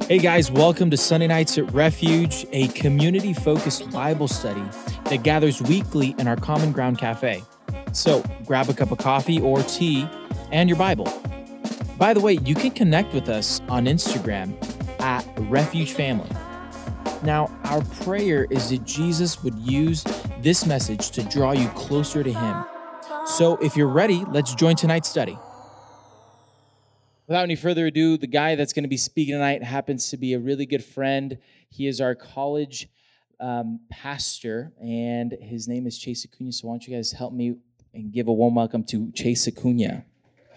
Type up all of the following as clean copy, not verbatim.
Hey guys, welcome to Sunday Nights at Refuge, a community-focused Bible study that gathers weekly in our Common Ground Cafe. So grab a cup of coffee or tea and your Bible. By the way, you can connect with us on Instagram at Refuge Family. Now, our prayer is that Jesus would use this message to draw you closer to Him. So if you're ready, let's join tonight's study. Without any further ado, the guy that's going to be speaking tonight happens to be a really good friend. He is our college pastor, and his name is Chase Acuna. So why don't you guys help me and give a warm welcome to Chase Acuna.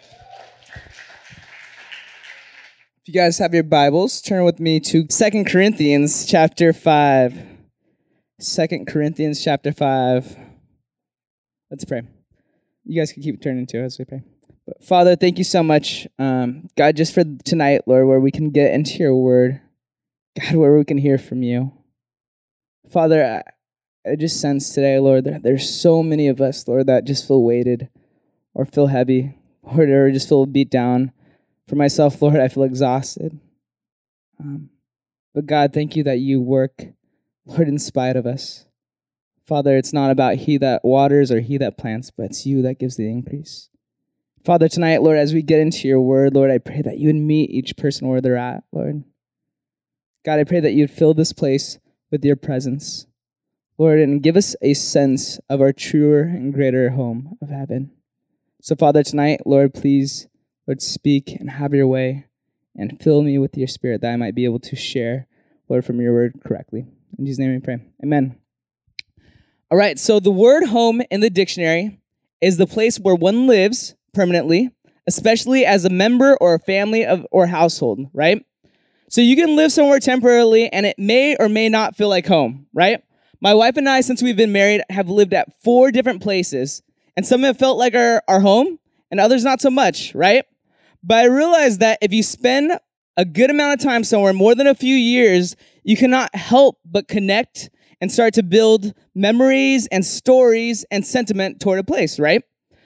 If you guys have your Bibles, turn with me to 2 Corinthians chapter 5. 2 Corinthians chapter 5. Let's pray. You guys can keep turning to as we pray. But Father, thank you so much, God, just for tonight, Lord, where we can get into your word. God, where we can hear from you. Father, I just sense today, Lord, there's so many of us, Lord, that just feel weighted or feel heavy, Lord, or just feel beat down. For myself, Lord, I feel exhausted. But God, thank you that you work, Lord, in spite of us. Father, it's not about he that waters or he that plants, but it's you that gives the increase. Father, tonight, Lord, as we get into your word, Lord, I pray that you would meet each person where they're at, Lord. God, I pray that you'd fill this place with your presence, Lord, and give us a sense of our truer and greater home of heaven. So, Father, tonight, Lord, please, Lord, speak and have your way and fill me with your spirit that I might be able to share, Lord, from your word correctly. In Jesus' name we pray. Amen. All right, so the word home in the dictionary is the place where one lives permanently, especially as a member or a family of or household, right? So you can live somewhere temporarily and it may or may not feel like home, right? My wife and I, since we've been married, have lived at 4 different places, and some have felt like our home and others not so much, right? But I realized that if you spend a good amount of time somewhere, more than a few years, you cannot help but connect and start to build memories and stories and sentiment toward a place, right?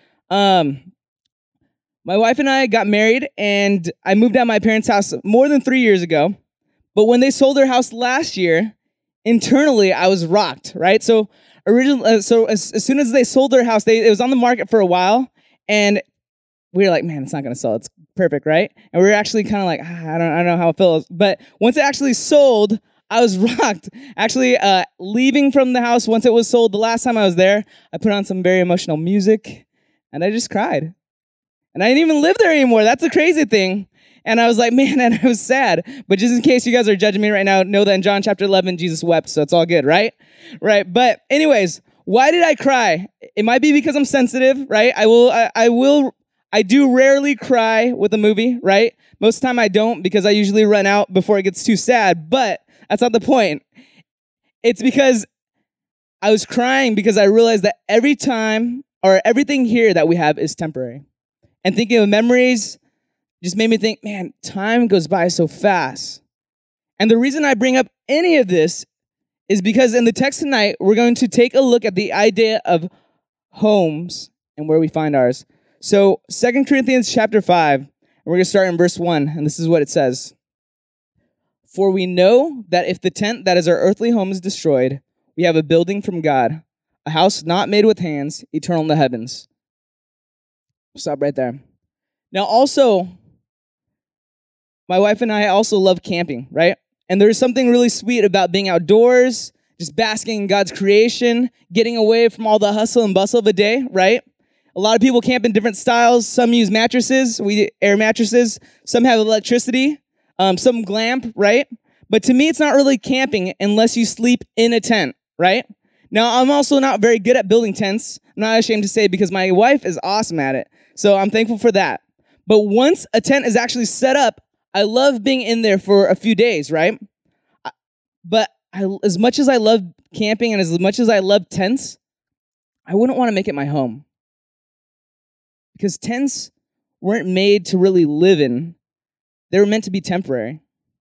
My wife and I got married, and I moved out of my parents' house more than 3 years ago. But when they sold their house last year, internally, I was rocked, right? So as soon as they sold their house, it was on the market for a while, and we were like, man, it's not going to sell. It's perfect, right? And we were actually kind of like, I don't know how it feels. But once it actually sold, I was rocked. Actually, leaving from the house once it was sold, the last time I was there, I put on some very emotional music, and I just cried. And I didn't even live there anymore. That's a crazy thing. And I was like, man, and I was sad. But just in case you guys are judging me right now, know that in John chapter 11, Jesus wept, so it's all good, right? Right. But anyways, why did I cry? It might be because I'm sensitive, right? I do rarely cry with a movie, right? Most of the time I don't because I usually run out before it gets too sad. But that's not the point. It's because I was crying because I realized that everything here that we have is temporary. And thinking of memories just made me think, man, time goes by so fast. And the reason I bring up any of this is because in the text tonight, we're going to take a look at the idea of homes and where we find ours. So 2 Corinthians chapter 5, and we're going to start in verse 1, and this is what it says. For we know that if the tent that is our earthly home is destroyed, we have a building from God, a house not made with hands, eternal in the heavens. Stop right there. Now also, my wife and I also love camping, right? And there's something really sweet about being outdoors, just basking in God's creation, getting away from all the hustle and bustle of a day, right? A lot of people camp in different styles. Some use mattresses, air mattresses. Some have electricity. Some glamp, right? But to me, it's not really camping unless you sleep in a tent, right? Now, I'm also not very good at building tents. I'm not ashamed to say because my wife is awesome at it. So I'm thankful for that. But once a tent is actually set up, I love being in there for a few days, right? But as much as I love camping and as much as I love tents, I wouldn't want to make it my home. Because tents weren't made to really live in. They were meant to be temporary.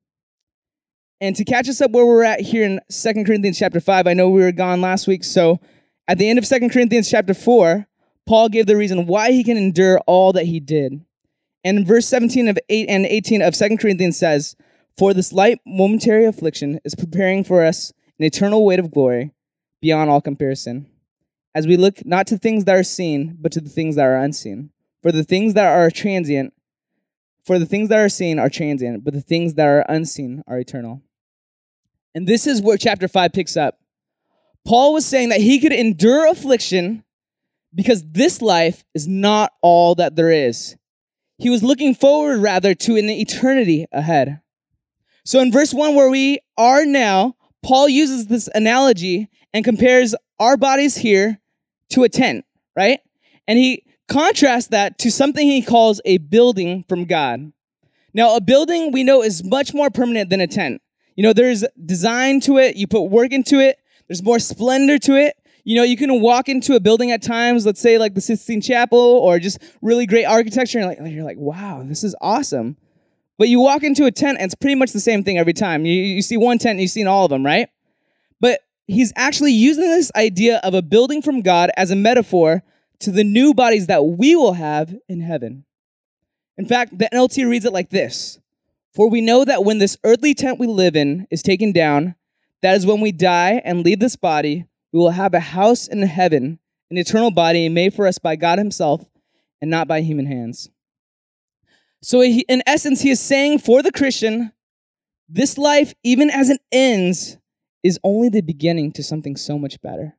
And to catch us up where we're at here in 2 Corinthians chapter 5, I know we were gone last week, so at the end of 2 Corinthians chapter 4, Paul gave the reason why he can endure all that he did. And in verse 17 and 18 of 2 Corinthians says, For this light momentary affliction is preparing for us an eternal weight of glory beyond all comparison, as we look not to things that are seen, but to the things that are unseen. For the things that are transient, for the things that are seen are transient, but the things that are unseen are eternal. And this is where chapter 5 picks up. Paul was saying that he could endure affliction because this life is not all that there is. He was looking forward, rather, to an eternity ahead. So in verse 1, where we are now, Paul uses this analogy and compares our bodies here to a tent, right? And he contrasts that to something he calls a building from God. Now, a building we know is much more permanent than a tent. You know, there's design to it. You put work into it. There's more splendor to it. You know, you can walk into a building at times, let's say like the Sistine Chapel or just really great architecture, and you're like, wow, this is awesome. But you walk into a tent, and it's pretty much the same thing every time. You see one tent, and you've seen all of them, right? But he's actually using this idea of a building from God as a metaphor to the new bodies that we will have in heaven. In fact, the NLT reads it like this: For we know that when this earthly tent we live in is taken down, that is when we die and leave this body, we will have a house in heaven, an eternal body made for us by God himself and not by human hands. So in essence, he is saying for the Christian, this life, even as it ends, is only the beginning to something so much better.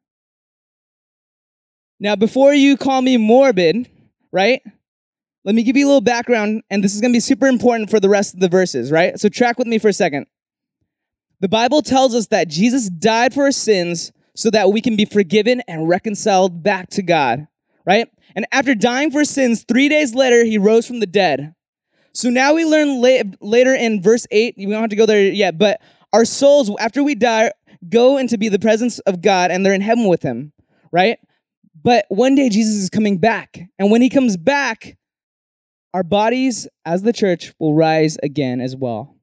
Now, before you call me morbid, right? Let me give you a little background, and this is going to be super important for the rest of the verses, right? So track with me for a second. The Bible tells us that Jesus died for our sins so that we can be forgiven and reconciled back to God, right? And after dying for sins, 3 days later, he rose from the dead. So now we learn later in verse 8, we don't have to go there yet, but our souls, after we die, go into be the presence of God, and they're in heaven with him, right? But one day Jesus is coming back, and when he comes back, our bodies as the church will rise again as well.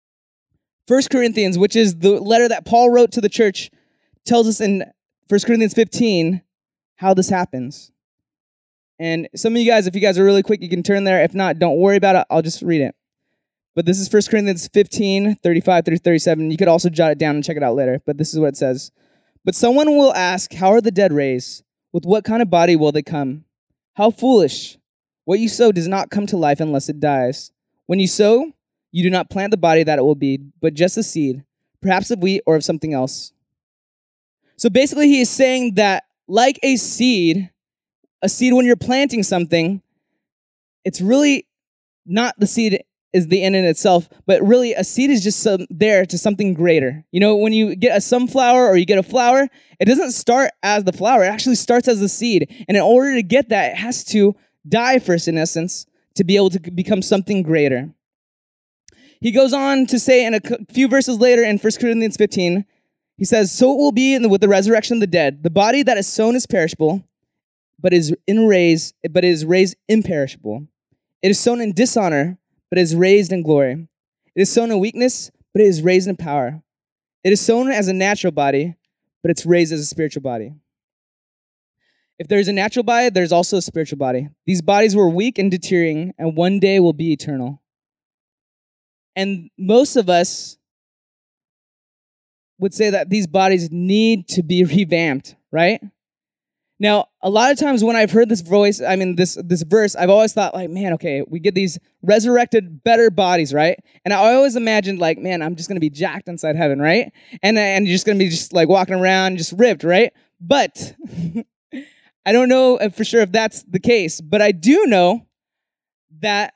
1 Corinthians, which is the letter that Paul wrote to the church, tells us in 1 Corinthians 15 how this happens. And some of you guys, if you guys are really quick, you can turn there. If not, don't worry about it. I'll just read it. But this is 1 Corinthians 15, 35 through 37. You could also jot it down and check it out later. But this is what it says. But someone will ask, how are the dead raised? With what kind of body will they come? How foolish! What you sow does not come to life unless it dies. When you sow, you do not plant the body that it will be, but just a seed, perhaps of wheat or of something else. So basically he is saying that like a seed when you're planting something, it's really not the seed is the end in itself, but really a seed is just there to something greater. You know, when you get a sunflower or you get a flower, it doesn't start as the flower. It actually starts as the seed. And in order to get that, it has to die first, in essence, to be able to become something greater. He goes on to say in a few verses later in 1 Corinthians 15, he says, so it will be with the resurrection of the dead. The body that is sown is perishable, but is raised imperishable. It is sown in dishonor, but is raised in glory. It is sown in weakness, but it is raised in power. It is sown as a natural body, but it's raised as a spiritual body. If there's a natural body, there's also a spiritual body. These bodies were weak and deteriorating, and one day will be eternal. And most of us would say that these bodies need to be revamped, right? Now, a lot of times when I've heard this verse, I've always thought like, man, okay, we get these resurrected, better bodies, right? And I always imagined like, man, I'm just going to be jacked inside heaven, right? And you're just going to be just like walking around, just ripped, right? But I don't know for sure if that's the case, but I do know that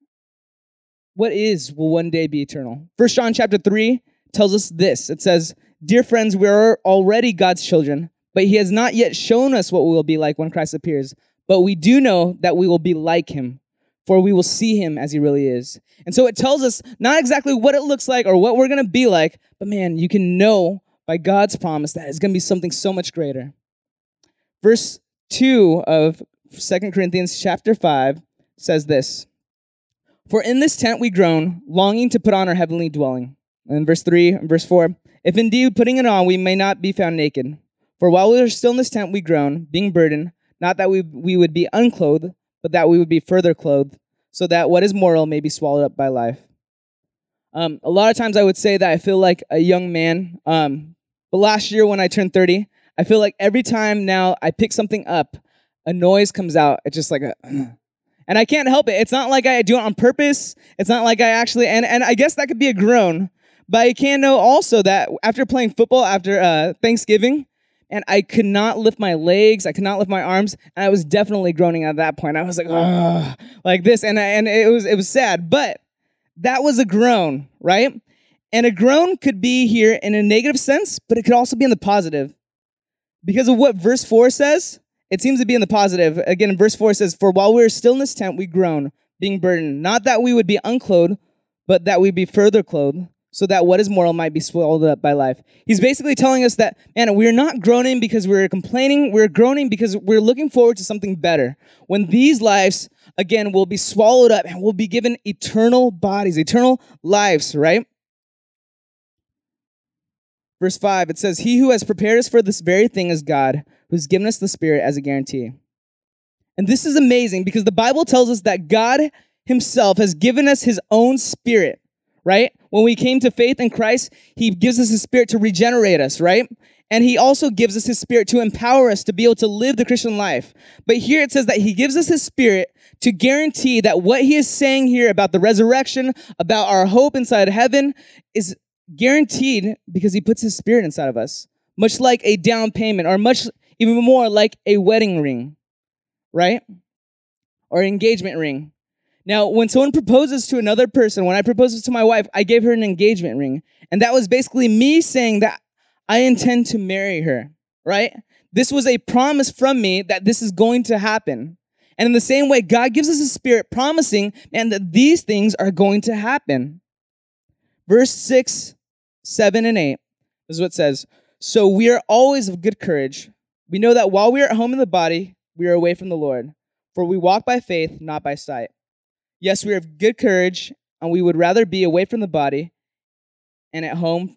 what is will one day be eternal. 1 John chapter 3 tells us this. It says, dear friends, we are already God's children, but he has not yet shown us what we will be like when Christ appears. But we do know that we will be like him, for we will see him as he really is. And so it tells us not exactly what it looks like or what we're going to be like, but man, you can know by God's promise that it's going to be something so much greater. Verse 2 of 2 Corinthians chapter 5 says this, for in this tent we groan, longing to put on our heavenly dwelling. And verse 3 and verse 4, if indeed putting it on, we may not be found naked. For while we are still in this tent, we groan, being burdened, not that we would be unclothed, but that we would be further clothed, so that what is mortal may be swallowed up by life. A lot of times I would say that I feel like a young man. But last year when I turned 30, I feel like every time now I pick something up, a noise comes out. It's just like a, and I can't help it. It's not like I do it on purpose. It's not like I actually, and I guess that could be a groan. But I can know also that after playing football after Thanksgiving, and I could not lift my legs, I could not lift my arms, and I was definitely groaning at that point. I was like, ugh, like this, and it was sad, but that was a groan, right? And a groan could be here in a negative sense, but it could also be in the positive. Because of what verse 4 says, it seems to be in the positive. Again, in verse 4 it says, "For while we were still in this tent, we groan, being burdened, not that we would be unclothed, but that we be further clothed, so that what is mortal might be swallowed up by life." He's basically telling us that, man, we're not groaning because we're complaining. We're groaning because we're looking forward to something better. When these lives, again, will be swallowed up and will be given eternal bodies, eternal lives, right? Verse 5, it says, "He who has prepared us for this very thing is God, who's given us the Spirit as a guarantee." And this is amazing because the Bible tells us that God himself has given us his own Spirit, right? When we came to faith in Christ, he gives us his Spirit to regenerate us, right? And he also gives us his Spirit to empower us to be able to live the Christian life. But here it says that he gives us his Spirit to guarantee that what he is saying here about the resurrection, about our hope inside heaven, is guaranteed because he puts his Spirit inside of us, much like a down payment, or much even more like a wedding ring, right? Or an engagement ring. Now, when someone proposes to another person, when I proposed to my wife, I gave her an engagement ring. And that was basically me saying that I intend to marry her, right? This was a promise from me that this is going to happen. And in the same way, God gives us a Spirit promising, man, that these things are going to happen. Verse 6, 7, and 8 is what it says. "So we are always of good courage. We know that while we are at home in the body, we are away from the Lord. For we walk by faith, not by sight. Yes, we are of good courage, and we would rather be away from the body and at home,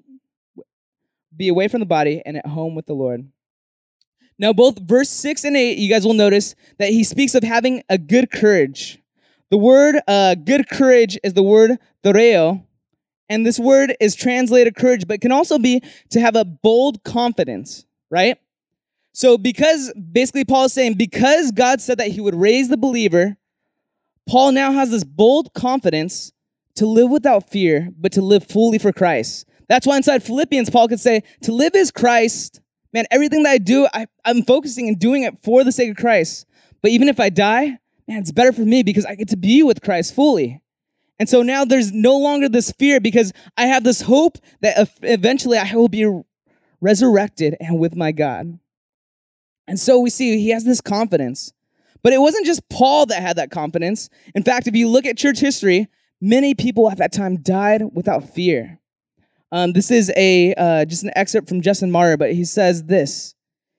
at home with the Lord." Now, both verse 6 and 8, you guys will notice that he speaks of having a good courage. The word good courage is the word thoreo, and this word is translated courage, but it can also be to have a bold confidence, right? So because, basically Paul is saying, because God said that he would raise the believer, Paul now has this bold confidence to live without fear, but to live fully for Christ. That's why inside Philippians, Paul could say, to live is Christ. Man, everything that I do, I'm focusing and doing it for the sake of Christ. But even if I die, man, it's better for me because I get to be with Christ fully. And so now there's no longer this fear because I have this hope that eventually I will be resurrected and with my God. And so we see he has this confidence. But it wasn't just Paul that had that confidence. In fact, if you look at church history, many people at that time died without fear. This is just an excerpt from Justin Martyr, but he says this.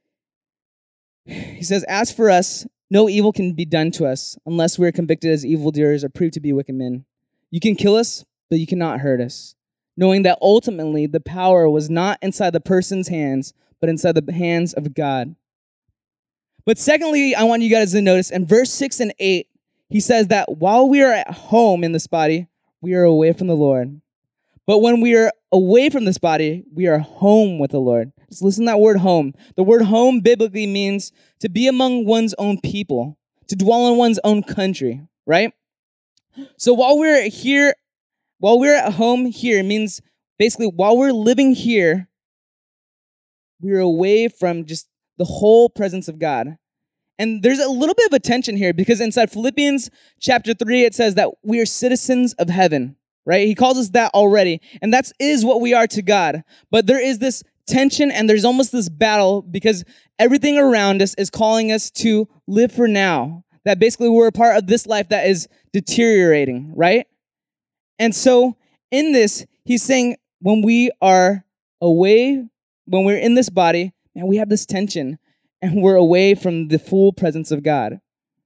He says, "As for us, no evil can be done to us unless we are convicted as evildoers or proved to be wicked men. You can kill us, but you cannot hurt us, knowing that ultimately the power was not inside the person's hands, but inside the hands of God." But secondly, I want you guys to notice in verse 6 and 8, he says that while we are at home in this body, we are away from the Lord. But when we are away from this body, we are home with the Lord. Just listen to that word home. The word home biblically means to be among one's own people, to dwell in one's own country, right? So while we're at home here, means basically while we're living here, we're away from just the whole presence of God. And there's a little bit of a tension here because inside Philippians chapter 3, it says that we are citizens of heaven, right? He calls us that already. And that is what we are to God. But there is this tension and there's almost this battle because everything around us is calling us to live for now. That basically we're a part of this life that is deteriorating, right? And so in this, he's saying when we are away, when we're in this body, and we have this tension, and we're away from the full presence of God.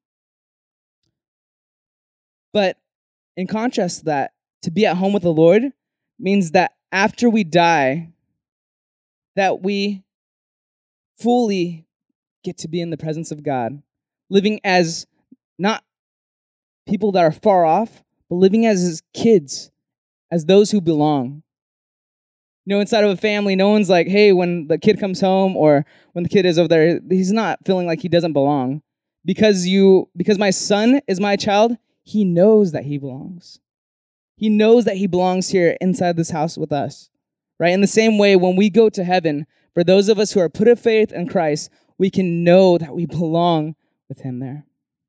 But in contrast to that, to be at home with the Lord means that after we die, that we fully get to be in the presence of God, living as not people that are far off, but living as his kids, as those who belong. Inside of a family, no one's like, hey, when the kid comes home or when the kid is over there, he's not feeling like he doesn't belong. Because my son is my child, he knows that he belongs. He knows that he belongs here inside this house with us, right? In the same way, when we go to heaven, for those of us who are put of faith in Christ, we can know that we belong with him there.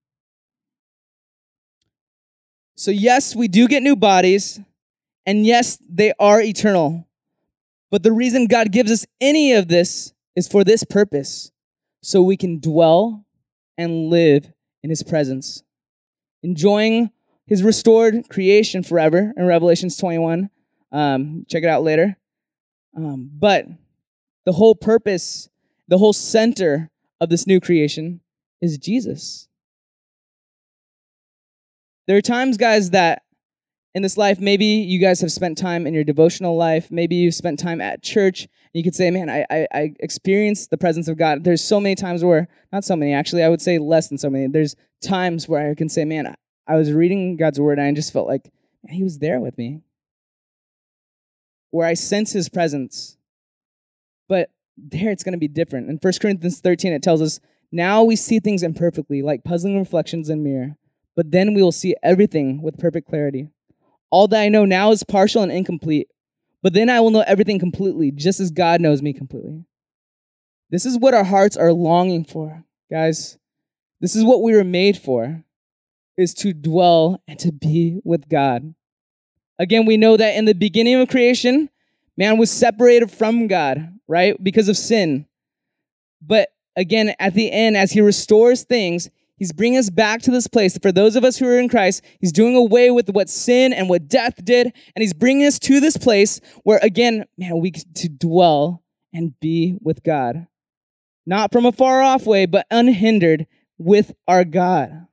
So yes, we do get new bodies, and yes, they are eternal. But the reason God gives us any of this is for this purpose, so we can dwell and live in his presence, enjoying his restored creation forever in Revelations 21. Check it out later. But the whole purpose, the whole center of this new creation is Jesus. There are times, guys, that in this life, maybe you guys have spent time in your devotional life. Maybe you've spent time at church. And you could say, man, I experienced the presence of God. There's so many times where, not so many, actually, I would say less than so many. There's times where I can say, man, I was reading God's word and I just felt like he was there with me. Where I sense his presence. But there it's going to be different. In 1 Corinthians 13, it tells us, now we see things imperfectly, like puzzling reflections in a mirror. But then we will see everything with perfect clarity. All that I know now is partial and incomplete, but then I will know everything completely, just as God knows me completely. This is what our hearts are longing for, guys. This is what we were made for, is to dwell and to be with God. Again, we know that in the beginning of creation, man was separated from God, right, because of sin. But again, at the end, as he restores things, he's bringing us back to this place. For those of us who are in Christ, he's doing away with what sin and what death did, and he's bringing us to this place where, again, man, we get to dwell and be with God. Not from a far off way, but unhindered with our God.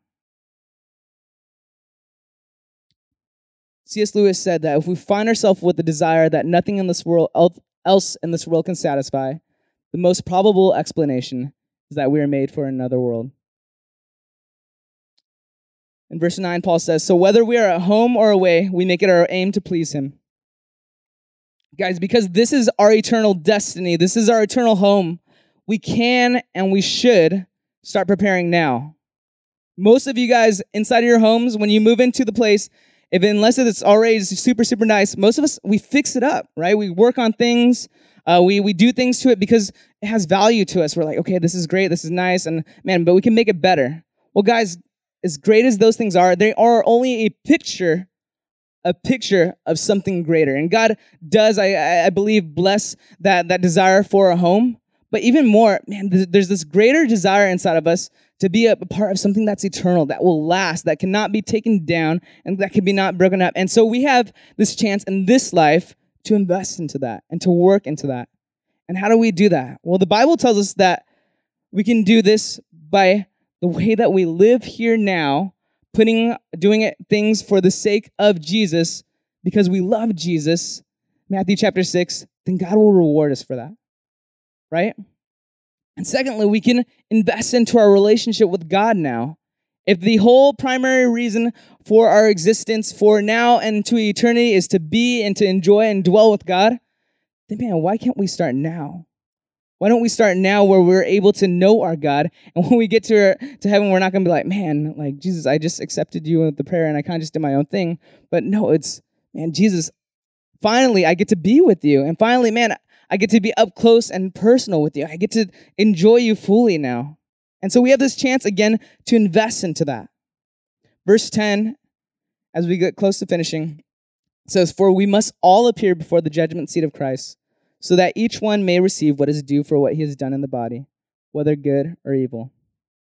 C.S. Lewis said that if we find ourselves with the desire that nothing in this world else in this world can satisfy, the most probable explanation is that we are made for another world. In verse 9, Paul says, so whether we are at home or away, we make it our aim to please him. Guys, because this is our eternal destiny, this is our eternal home, we can and we should start preparing now. Most of you guys inside of your homes, when you move into the place, unless it's already super, super nice, most of us, we fix it up, right? We work on things. We do things to it because it has value to us. We're like, okay, this is great, this is nice, and man, but we can make it better. Well, guys, as great as those things are, they are only a picture of something greater. And God does, I believe, bless that desire for a home. But even more, man, there's this greater desire inside of us to be a part of something that's eternal, that will last, that cannot be taken down, and that can be not broken up. And so we have this chance in this life to invest into that and to work into that. And how do we do that? Well, the Bible tells us that we can do this by the way that we live here now, doing things for the sake of Jesus, because we love Jesus, Matthew chapter 6, then God will reward us for that, right? And secondly, we can invest into our relationship with God now. If the whole primary reason for our existence for now and to eternity is to be and to enjoy and dwell with God, then man, why can't we start now? Why don't we start now where we're able to know our God, and when we get to heaven, we're not going to be like, man, like, Jesus, I just accepted you with the prayer, and I kind of just did my own thing. But no, it's, man, Jesus, finally, I get to be with you. And finally, man, I get to be up close and personal with you. I get to enjoy you fully now. And so we have this chance, again, to invest into that. Verse 10, as we get close to finishing, says, for we must all appear before the judgment seat of Christ, so that each one may receive what is due for what he has done in the body, whether good or evil.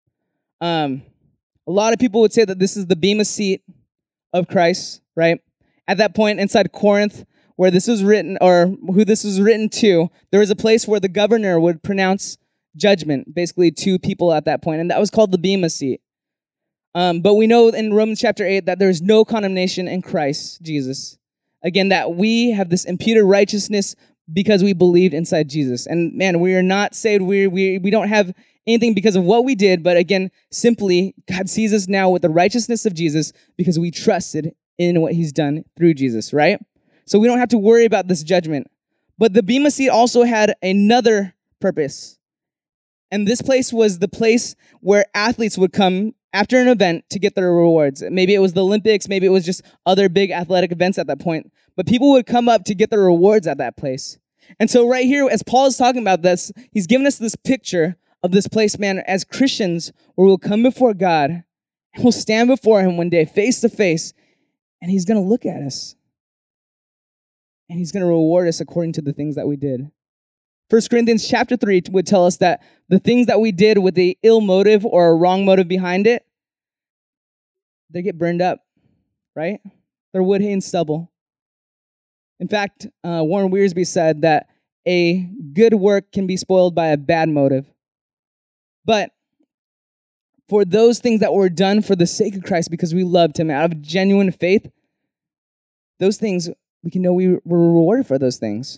A lot of people would say that this is the bema seat of Christ, right? At that point inside Corinth, where this was written, or who this was written to, there was a place where the governor would pronounce judgment, basically to people at that point, and that was called the bema seat. But we know in Romans chapter 8 that there's no condemnation in Christ Jesus. Again, that we have this imputed righteousness because we believed inside Jesus. And man, we are not saved. We don't have anything because of what we did, but again, simply God sees us now with the righteousness of Jesus because we trusted in what he's done through Jesus, right? So we don't have to worry about this judgment. But the Bema seat also had another purpose. And this place was the place where athletes would come after an event to get their rewards. Maybe it was the Olympics, maybe it was just other big athletic events at that point. But people would come up to get their rewards at that place. And so right here, as Paul is talking about this, he's giving us this picture of this place, man, as Christians, where we'll come before God and we'll stand before him one day, face to face, and he's going to look at us. And he's going to reward us according to the things that we did. 1 Corinthians chapter 3 would tell us that the things that we did with the ill motive or a wrong motive behind it, they get burned up, right? They're wood, hay, and stubble. In fact, Warren Wiersbe said that a good work can be spoiled by a bad motive. But for those things that were done for the sake of Christ, because we loved him out of genuine faith, those things, we can know we were rewarded for those things.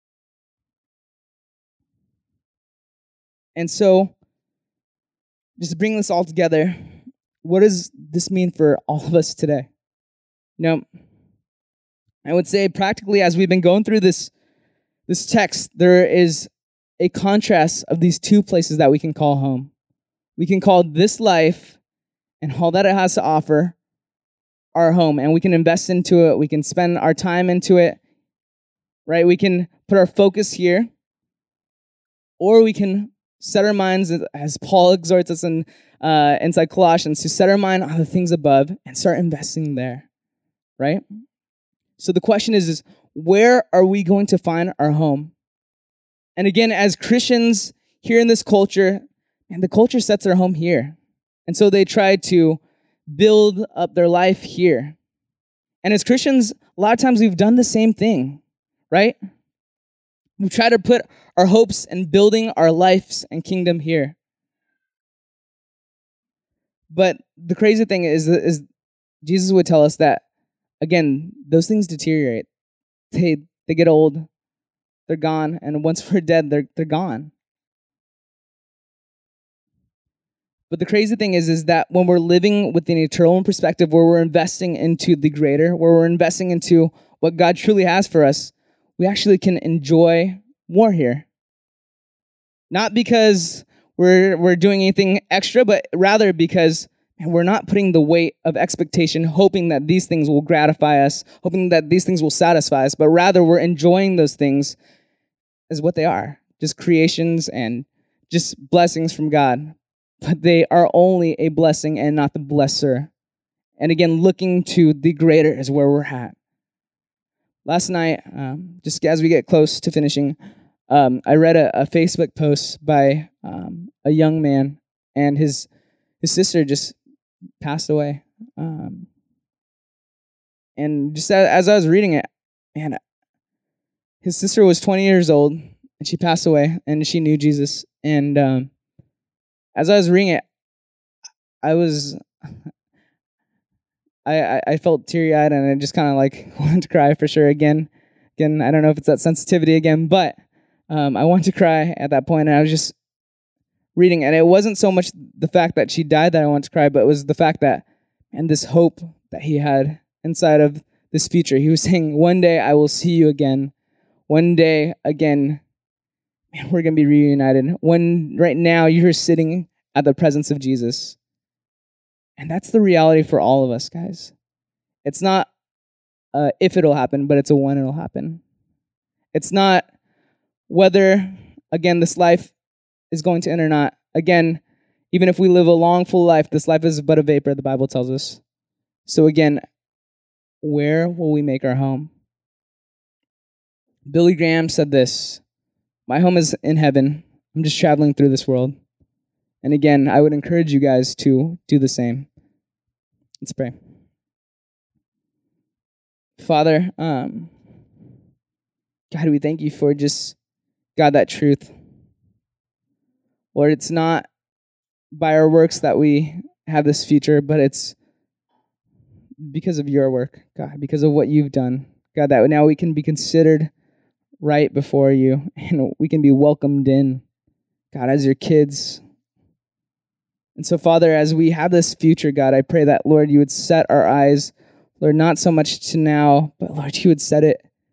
And so, just to bring this all together, what does this mean for all of us today? I would say practically as we've been going through this text, there is a contrast of these two places that we can call home. We can call this life and all that it has to offer our home, and we can invest into it. We can spend our time into it, right? We can put our focus here, or we can set our minds, as Paul exhorts us inside Colossians, to set our mind on the things above and start investing there, right? So the question is where are we going to find our home? And again, as Christians here in this culture, and the culture sets their home here. And so they try to build up their life here. And as Christians, a lot of times we've done the same thing, right? We try to put our hopes in building our lives and kingdom here. But the crazy thing is Jesus would tell us that, again, those things deteriorate. They get old, they're gone, and once we're dead, they're gone. But the crazy thing is that when we're living with an eternal perspective, where we're investing into the greater, where we're investing into what God truly has for us, we actually can enjoy more here. Not because we're doing anything extra, but rather because we're not putting the weight of expectation, hoping that these things will gratify us, hoping that these things will satisfy us, but rather we're enjoying those things as what they are, just creations and just blessings from God. But they are only a blessing and not the blesser. And again, looking to the greater is where we're at. Last night, just as we get close to finishing, I read a Facebook post by a young man, and his sister just passed away. And just as I was reading it, man, his sister was 20 years old, and she passed away, and she knew Jesus. And as I was reading it, I felt teary-eyed, and I just kind of like wanted to cry for sure again. I don't know if it's that sensitivity again, but I wanted to cry at that point, and I was just reading, and it wasn't so much the fact that she died that I wanted to cry, but it was the fact that, and this hope that he had inside of this future. He was saying, one day I will see you again. One day again, man, we're going to be reunited. Right now you're sitting at the presence of Jesus. And that's the reality for all of us, guys. It's not if it'll happen, but it's a when it'll happen. It's not whether, again, this life is going to end or not. Again, even if we live a long, full life, this life is but a vapor, the Bible tells us. So again, where will we make our home? Billy Graham said this, "My home is in heaven. I'm just traveling through this world." And again, I would encourage you guys to do the same. Let's pray. Father, God, we thank you for just, God, that truth. Lord, it's not by our works that we have this future, but it's because of your work, God, because of what you've done. God, that now we can be considered right before you, and we can be welcomed in, God, as your kids. And so, Father, as we have this future, God, I pray that, Lord, you would set our eyes, Lord, not so much to now, but, Lord, you would set it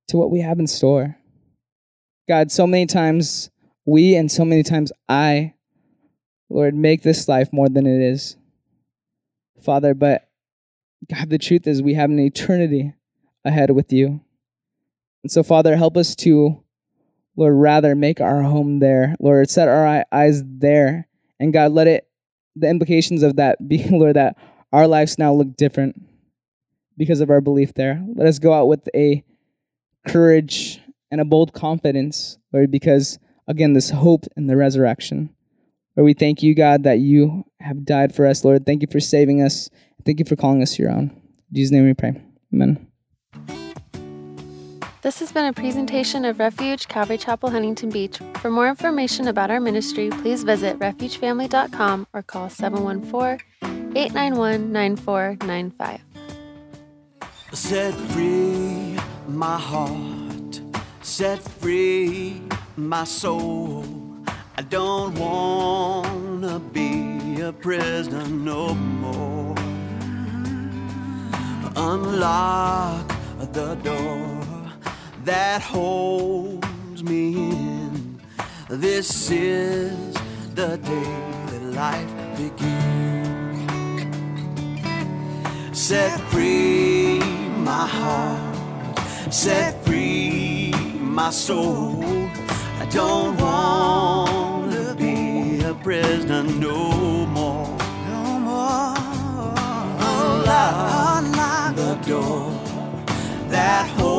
to what we have in store. God, so many times we and so many times I, Lord, make this life more than it is. Father, but God, the truth is we have an eternity ahead with you. And so, Father, help us to, Lord, rather make our home there. Lord, set our eyes there. And God, the implications of that be, Lord, that our lives now look different because of our belief there. Let us go out with a courage and a bold confidence, Lord, because, again, this hope in the resurrection. Lord, we thank you, God, that you have died for us, Lord. Thank you for saving us. Thank you for calling us your own. In Jesus' name we pray. Amen. This has been a presentation of Refuge Calvary Chapel, Huntington Beach. For more information about our ministry, please visit refugefamily.com or call 714-891-9495. Set free my heart, set free my soul. I don't want to be a prisoner no more. Unlock the door that holds me in. This is the day that life begins. Set free my heart, set free my soul. I don't want to be a prisoner no more. No more. Unlock the door that holds